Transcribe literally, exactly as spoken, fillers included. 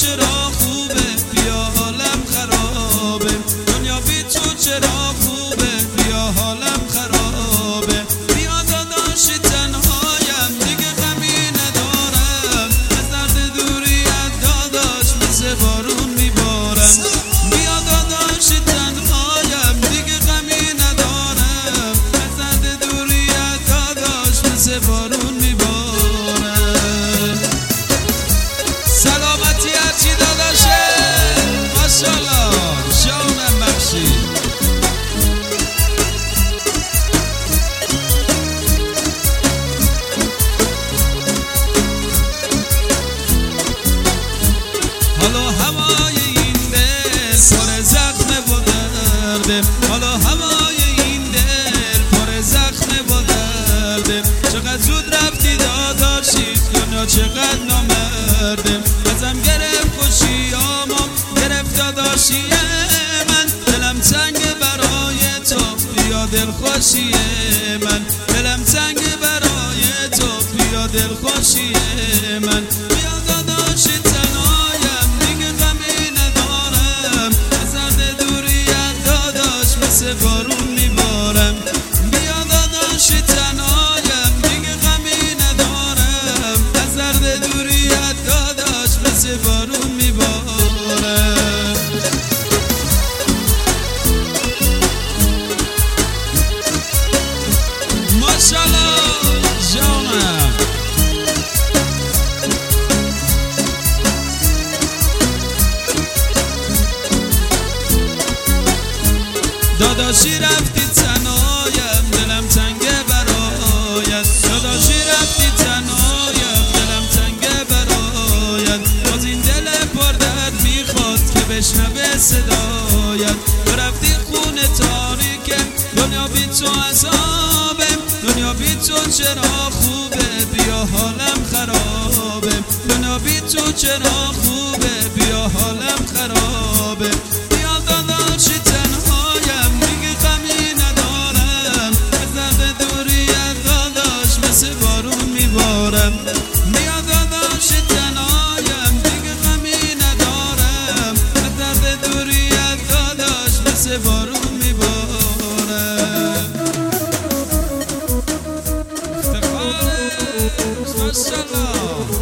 چرا خوبه بیا حالم خرابه، دنیا بی تو چرا خوبه بیا حالم خرابه. بیا داداشی تنهایم دیگه غمی ندارم، از درد دوریت داداش مثل بارون میبارم. بیا داداشی تنهایم دیگه غمی ندارم، از درد دوریت داداش مثل بارون میبارم. سلامتی هرچی داداشه ماشاءالله جانم بخشی. حالا هوای این دل پر زخم و درده، حالا هوای این دل پر زخم و درده. چقدر زود رفتی داداشی دنیا چقدر نامرده، ازم گرفت خوشیامو گرفت داداشی من. دلم تنگ برای تو بیا دل خوشی من، دلم تنگ برای تو بیا دل خوشی من. بیا داداشی تنهایم دیگه غمی ندارم، از درد دوریت داداش مثل بارون میبارم. بیا داداشی تنهایم دیگه غمی ندارم، از درد دوریت داداش مثل بارون میبارم. ماشاءالله جانم. داداشی رفتی تنهایم دلم تنگه برایت، داداشی رفتی تنهایم دلم تنگه برایت. باز این دل پر درد میخواد که بشنوه صدایت. تو رفتی خونه تاریکم دنیا بی تو عذابه، دنیا بی تو چرا خوبه بیا حالم خرابه، دنیا بی تو چرا خوبه بیا حالم خرابه. بیا داداشی تنهایم دیگه غمی ندارم، از درد دوریت داداش مثل بارون میبارم. بیا داداشی تنهایم دیگه غمی ندارم، از درد دوریت داداش مثل بارون میبارم. ماشاءالله